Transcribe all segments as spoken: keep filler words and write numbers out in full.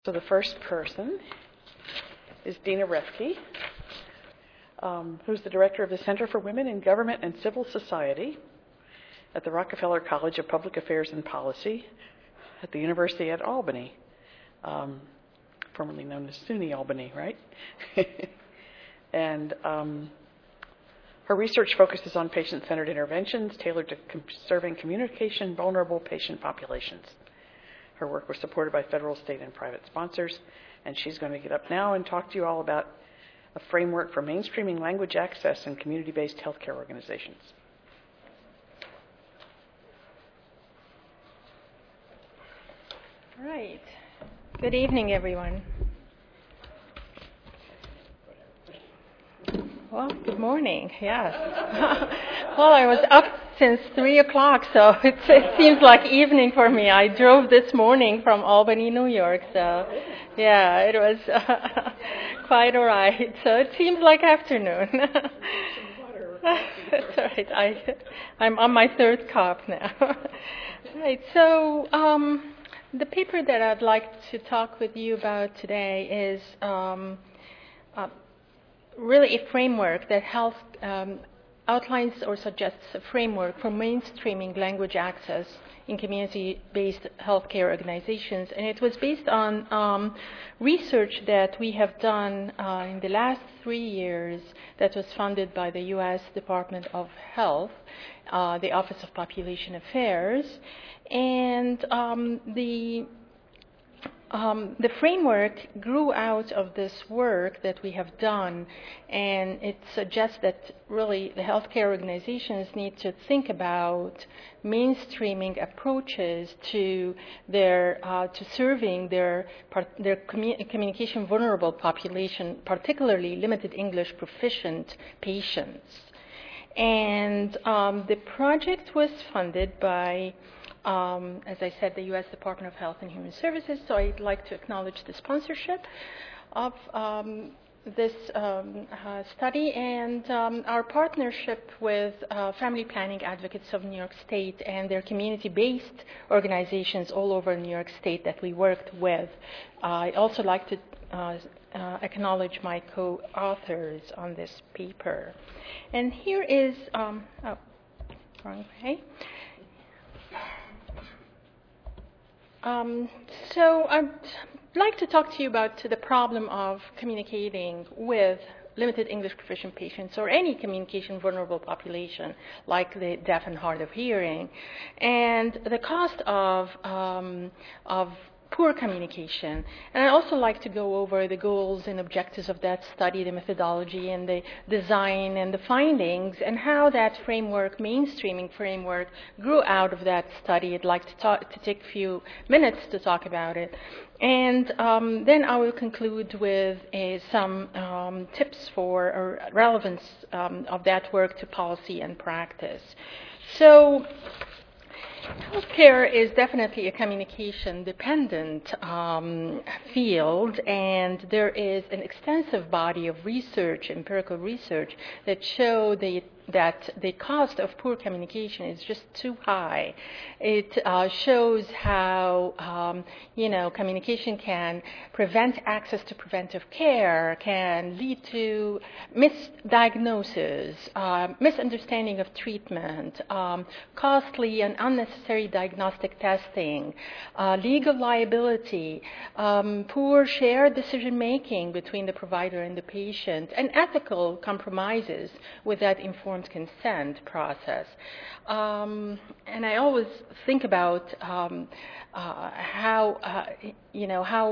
So the first person is Dina Refke, um, who's the director of the Center for Women in Government and Civil Society at the Rockefeller College of Public Affairs and Policy at the University at Albany, um, formerly known as SUNY Albany, right? and um, her research focuses on patient-centered interventions tailored to com- serving communication vulnerable patient populations. Her work was supported by federal, state, and private sponsors, and she's going to get up now and talk to you all about a framework for mainstreaming language access in community-based healthcare organizations. All right. Good evening, everyone. Well, good morning. Yes. Well, I was up since three o'clock, so it, it seems like evening for me. I drove this morning from Albany, New York, so yeah, it was uh, quite all right. So it seems like afternoon. That's all right. I, I'm on my third cup now. Right. So um, the paper that I'd like to talk with you about today is um, uh, really a framework that helps um, outlines or suggests a framework for mainstreaming language access in community-based healthcare organizations. And it was based on um, research that we have done uh, in the last three years that was funded by the U S Department of Health, uh, the Office of Population Affairs. And um, the Um, the framework grew out of this work that we have done, and it suggests that really the healthcare organizations need to think about mainstreaming approaches to their uh, to serving their part, their commu- communication vulnerable population, particularly limited English proficient patients. And um, the project was funded by Um, as I said, the U S Department of Health and Human Services, so I'd like to acknowledge the sponsorship of um, this um, uh, study and um, our partnership with uh, Family Planning Advocates of New York State and their community-based organizations all over New York State that we worked with. Uh, I'd also like to uh, uh, acknowledge my co-authors on this paper. And here is, um, oh, wrong way. Um, so I'd like to talk to you about the problem of communicating with limited English proficient patients or any communication vulnerable population like the deaf and hard of hearing, and the cost of um, of poor communication. And I'd also like to go over the goals and objectives of that study, the methodology and the design and the findings, and how that framework, mainstreaming framework, grew out of that study. I'd like to, talk, to take a few minutes to talk about it. And um, then I will conclude with a, some um, tips for or relevance um, of that work to policy and practice. So healthcare is definitely a communication-dependent um, field, and there is an extensive body of research, empirical research, that show the, that the cost of poor communication is just too high. It uh, shows how, um, you know, communication can prevent access to preventive care, can lead to misdiagnosis, uh, misunderstanding of treatment, um, costly and unnecessary diagnostic testing, uh, legal liability, um, poor shared decision-making between the provider and the patient, and ethical compromises with that informed consent process. Um, and I always think about um, uh, how, uh, you know, how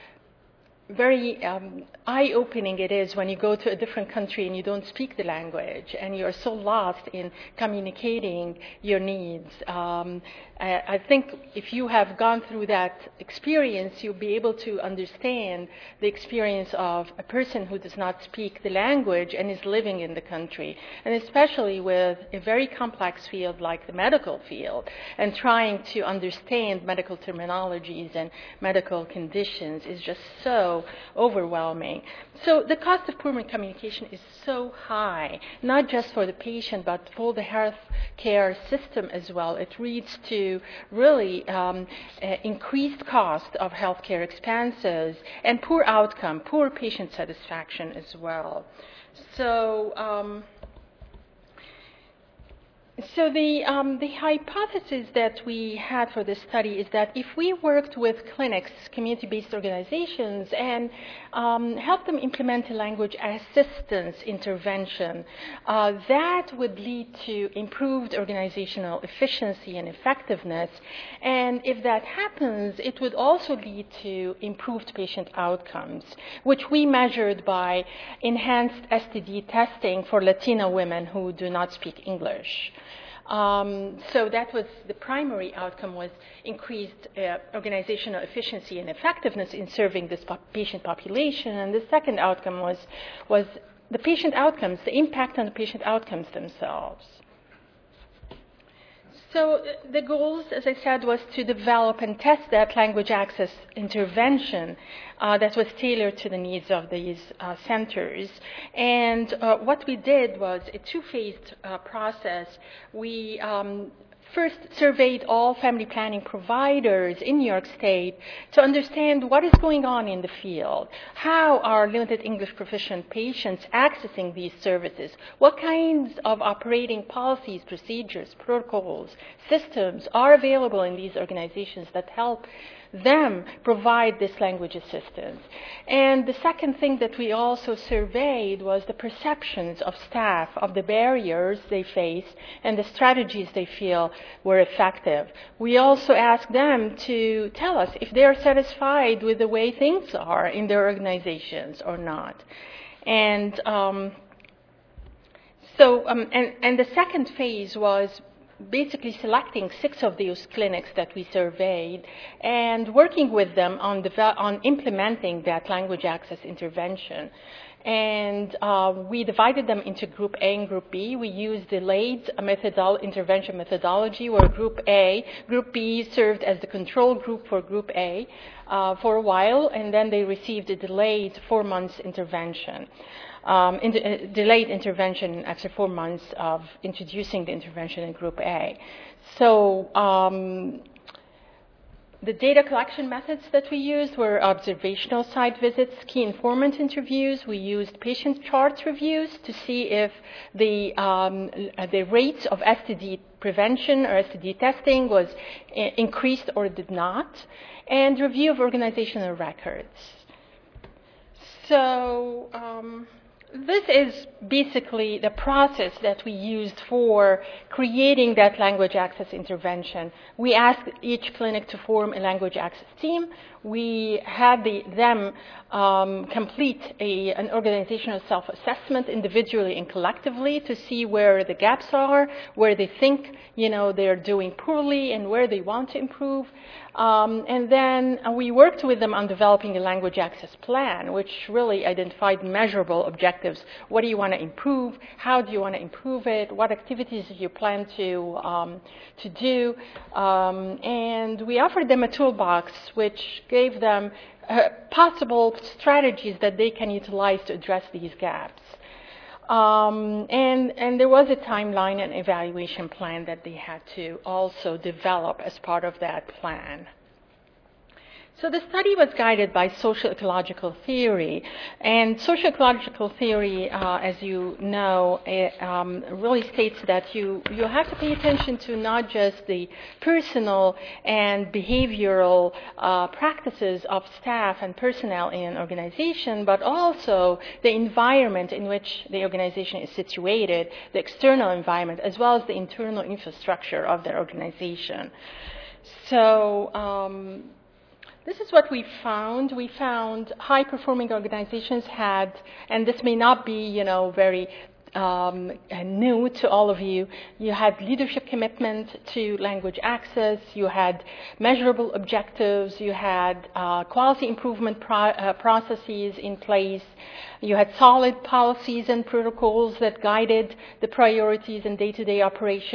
very um, eye-opening it is when you go to a different country and you don't speak the language and you're so lost in communicating your needs. Um, I, I think if you have gone through that experience, you'll be able to understand the experience of a person who does not speak the language and is living in the country, and especially with a very complex field like the medical field, and trying to understand medical terminologies and medical conditions is just so so overwhelming. So the cost of poor communication is so high, not just for the patient, but for the health care system as well. It leads to really um, uh, increased cost of healthcare expenses and poor outcome, poor patient satisfaction as well. So. Um, So the, um, the hypothesis that we had for this study is that if we worked with clinics, community-based organizations, and um, helped them implement a language assistance intervention, uh, that would lead to improved organizational efficiency and effectiveness. And if that happens, it would also lead to improved patient outcomes, which we measured by enhanced S T D testing for Latina women who do not speak English. Um, so that was the primary outcome, was increased uh, organizational efficiency and effectiveness in serving this pop- patient population. And the second outcome was, was the patient outcomes, the impact on the patient outcomes themselves. So the goals, as I said, was to develop and test that language access intervention uh, that was tailored to the needs of these uh, centers. And uh, what we did was a two-phased uh, process. We um, first surveyed all family planning providers in New York State to understand what is going on in the field. How are limited English proficient patients accessing these services? What kinds of operating policies, procedures, protocols, systems are available in these organizations that help them provide this language assistance? And the second thing that we also surveyed was the perceptions of staff of the barriers they face and the strategies they feel were effective. We also asked them to tell us if they are satisfied with the way things are in their organizations or not. And um, so, um, and, and the second phase was basically selecting six of those clinics that we surveyed and working with them on, devel- on implementing that language access intervention. And uh, we divided them into Group A and Group B. We used delayed methodol- intervention methodology, where Group A, Group B served as the control group for Group A uh, for a while, and then they received a delayed four months intervention. Um, in, uh, delayed intervention after four months of introducing the intervention in Group A. So um, the data collection methods that we used were observational site visits, key informant interviews. We used patient charts reviews to see if the, um, the rates of S T D prevention or S T D testing was I- increased or did not, and review of organizational records. So um, this is basically the process that we used for creating that language access intervention. We asked each clinic to form a language access team. We had the, them um, complete a, an organizational self-assessment individually and collectively to see where the gaps are, where they think, you know, they're doing poorly and where they want to improve. Um, and then uh, we worked with them on developing a language access plan, which really identified measurable objectives. What do you want to improve? How do you want to improve it? What activities do you plan to, um, to do? Um, and we offered them a toolbox which gave them uh, possible strategies that they can utilize to address these gaps. Um, and, and there was a timeline and evaluation plan that they had to also develop as part of that plan. So the study was guided by social ecological theory, and social ecological theory, uh, as you know, it, um, really states that you, you have to pay attention to not just the personal and behavioral uh, practices of staff and personnel in an organization, but also the environment in which the organization is situated, the external environment, as well as the internal infrastructure of their organization. So, um, this is what we found. We found high-performing organizations had, and this may not be, you know, very um, new to all of you, you had leadership commitment to language access, you had measurable objectives, you had uh, quality improvement pro- uh, processes in place, you had solid policies and protocols that guided the priorities in day-to-day operation.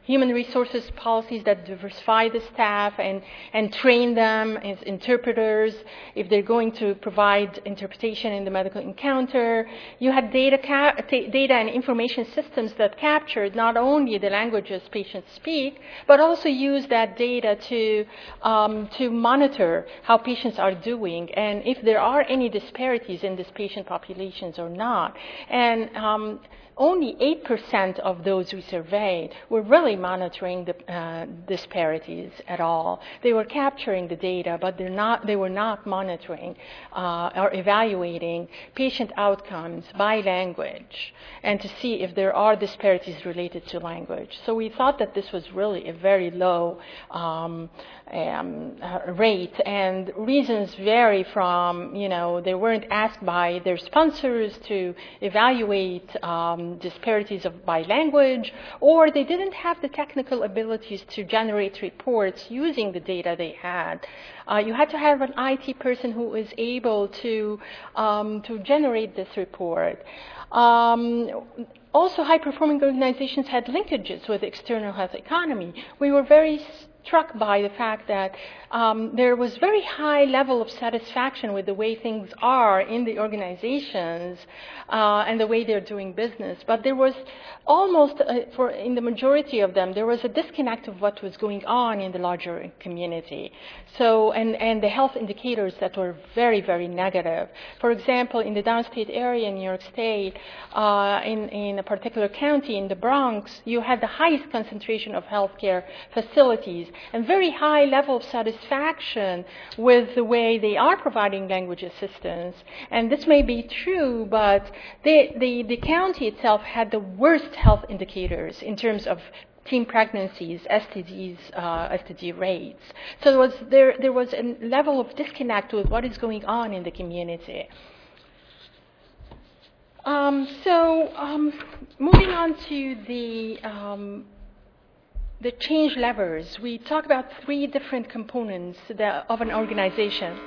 human resources policies that diversify the staff and, and train them as interpreters if they're going to provide interpretation in the medical encounter. You had data, ca- data and information systems that captured not only the languages patients speak, but also use that data to, um, to monitor how patients are doing and if there are any disparities in these patient populations or not. And um, only eight percent of those we surveyed were really monitoring the uh, disparities at all. They were capturing the data, but they're not, they were not monitoring uh, or evaluating patient outcomes by language and to see if there are disparities related to language. So we thought that this was really a very low um, um, uh, rate, and reasons vary from, you know, they weren't asked by their sponsors to evaluate um, disparities of, by language, or they didn't have the technical abilities to generate reports using the data they had. Uh, you had to have an I T person who was able to, um, to generate this report. Um, also, high-performing organizations had linkages with the external health economy. We were very struck by the fact that um, there was very high level of satisfaction with the way things are in the organizations uh, and the way they're doing business. But there was almost, uh, for in the majority of them, there was a disconnect of what was going on in the larger community. So, and, and the health indicators that were very, very negative. For example, in the downstate area in New York State, uh, in, in a particular county in the Bronx, you had the highest concentration of healthcare facilities and very high level of satisfaction with the way they are providing language assistance. And this may be true, but they, the, the county itself had the worst health indicators in terms of teen pregnancies, S T Ds, uh, S T D rates. So there was, there, there was a level of disconnect with what is going on in the community. Um, so um, moving on to the um, the change levers, we talk about three different components that, of an organization.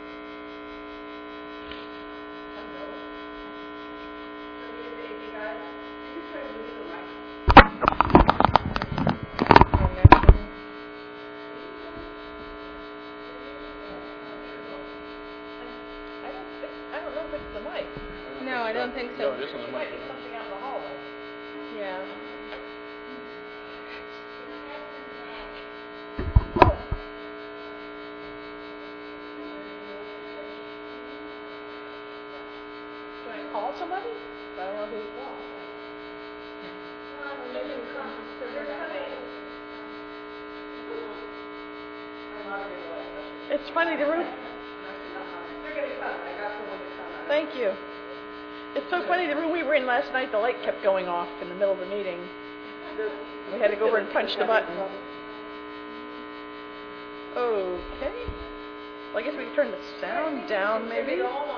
No, I don't think so. No, it is on the mic. Might be something out in the hallway. Yeah. Do I call somebody? I don't know who to call. It's funny, the room. Thank you. It's so funny, the room we were in last night, the light kept going off in the middle of the meeting. We had to go over and punch the button. Okay. Well, I guess we can turn the sound down, maybe?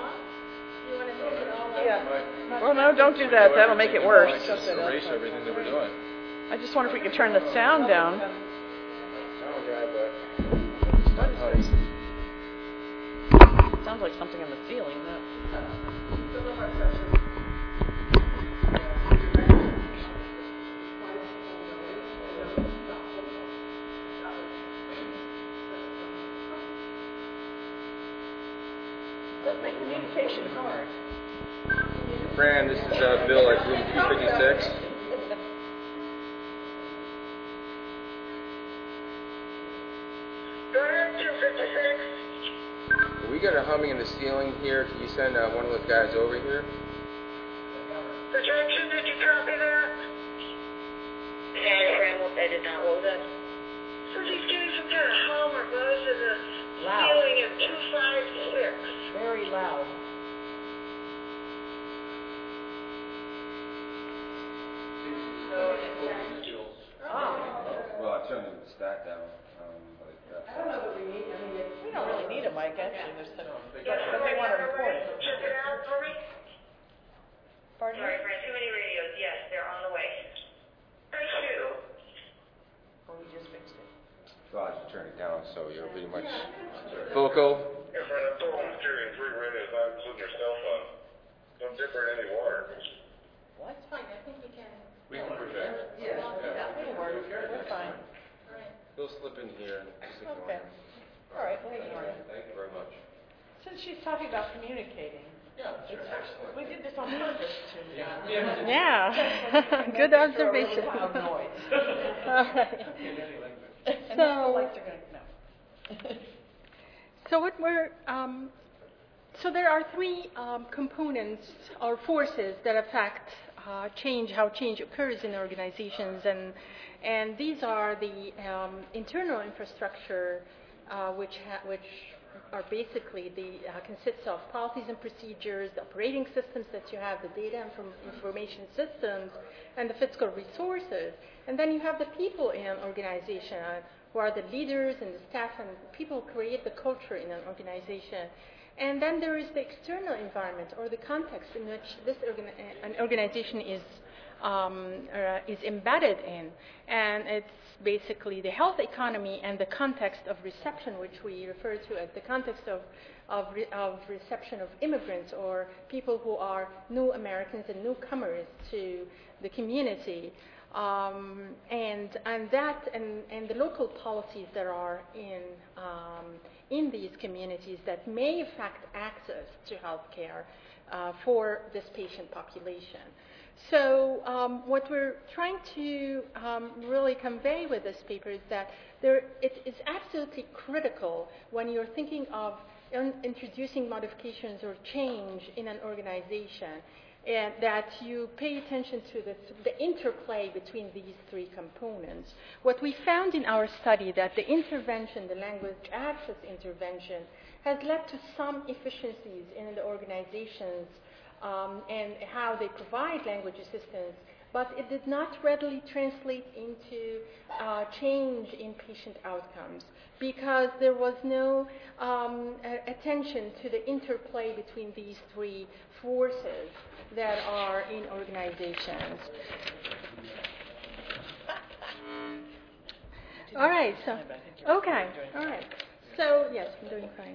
Yeah. Well, no, don't do that. That'll make it worse. Just erase everything that we're doing. I just wonder if we could turn the sound down. Sounds like something on the ceiling. That. Does make communication hard. Fran, this is uh, Bill at room two fifty-six. We got a humming in the ceiling here. Can you send uh, one of those guys over here? Projection, did you copy that? Sorry, Fran, I did not. What was that? So he's getting some kind of hum or buzz in the Loud. ceiling at two five six. Very loud. Well, I turned the stack down. Um, but uh, I don't know that we need. I mean, we don't really need a mic actually. There's some, but they want to record it. Check it out for me. Pardon? Sorry, Fran, too many radios. Yes, they're on the way. Thank you. Oh, we just fixed it. well, I just turned it down, so you're pretty much vocal. Yeah, Fred, I told him carrying three radios, not including your cell phone. Don't dip her in any water. What? It's fine. I think we can. We can project. Yeah. It'll work. We're fine. He'll slip in here and just ignore Okay. him. All right. Thank you. Thank you very much. Since she's talking about communicating, Yeah, sure. Excellent. we did this on purpose to. Yeah. Yeah. Good Make sure a really observation. loud noise. All right. And So- the lights are going to, no. So what we're um, so there are three um, components or forces that affect uh, change, how change occurs in organizations, and and these are the um, internal infrastructure, uh, which ha- which are basically the uh, consists of policies and procedures, the operating systems that you have, the data and inform- information systems, and the physical resources, and then you have the people in an organization, uh, who are the leaders and the staff, and people who create the culture in an organization. And then there is the external environment or the context in which this organi- an organization is um, uh, is embedded in, and it's basically the health economy and the context of reception, which we refer to as the context of of, re- of reception of immigrants or people who are new Americans and newcomers to the community. Um, and and that and, and the local policies that are in um, in these communities that may affect access to health care uh, for this patient population. So um, what we're trying to um, really convey with this paper is that there, it is absolutely critical when you're thinking of in, introducing modifications or change in an organization, and that you pay attention to the, the interplay between these three components. What we found in our study that the intervention, the language access intervention, has led to some efficiencies in the organizations um, and how they provide language assistance, but it did not readily translate into uh, change in patient outcomes because there was no um, a- attention to the interplay between these three forces that are in organizations. All right, so, okay, all right. So, yes, I'm doing fine.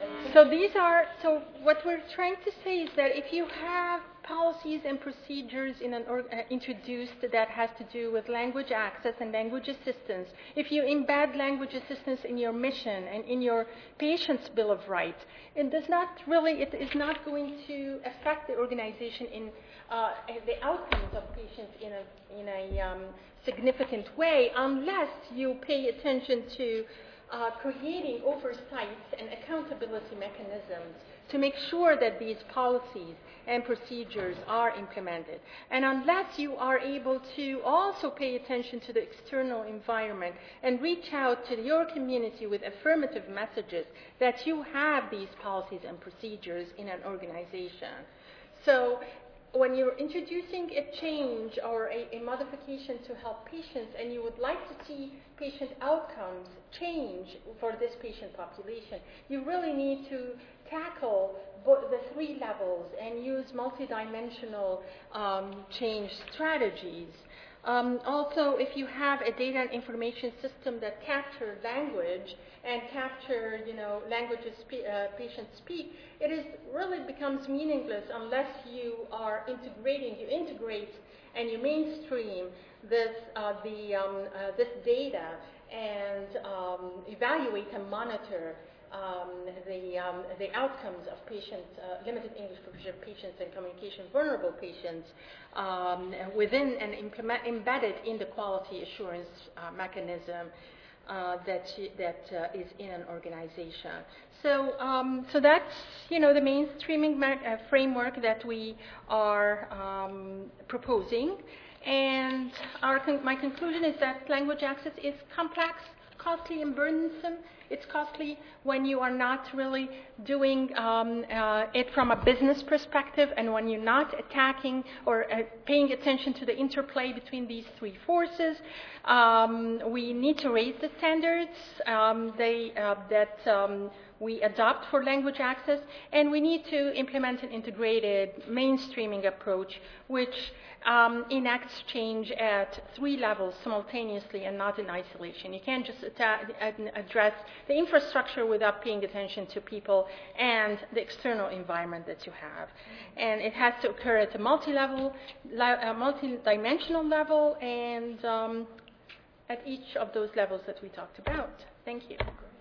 So these are, so what we're trying to say is that if you have policies and procedures in an org, uh, introduced that has to do with language access and language assistance, if you embed language assistance in your mission and in your patient's Bill of Rights, it does not really, it is not going to affect the organization in uh, the outcomes of patients in a, in a um, significant way unless you pay attention to Uh, creating oversights and accountability mechanisms to make sure that these policies and procedures are implemented. And unless you are able to also pay attention to the external environment and reach out to your community with affirmative messages that you have these policies and procedures in an organization. So when you're introducing a change or a, a modification to help patients and you would like to see patient outcomes change for this patient population, you really need to tackle bo- the three levels and use multidimensional um, change strategies. Um, also, if you have a data and information system that capture language and capture, you know, languages spe- uh, patients speak, it is really becomes meaningless unless you are integrating, you integrate and you mainstream this uh, the um, uh, this data and um, evaluate and monitor um, the um, the outcomes of patients, uh, limited English proficient patients and communication vulnerable patients um, within and implement, embedded in the quality assurance uh, mechanism uh, that that uh, is in an organization. So um, so that's, you know, the mainstreaming ma- uh, framework that we are um, proposing. And our con- my conclusion is that language access is complex, costly, and burdensome. It's costly when you are not really doing um, uh, it from a business perspective and when you're not attacking or uh, paying attention to the interplay between these three forces. Um, we need to raise the standards um, they, uh, that um, we adopt for language access, and we need to implement an integrated mainstreaming approach which um, enacts change at three levels simultaneously and not in isolation. You can't just atta- address the infrastructure without paying attention to people and the external environment that you have. And it has to occur at a multi-level, uh, multi-dimensional level, and um, at each of those levels that we talked about. Thank you.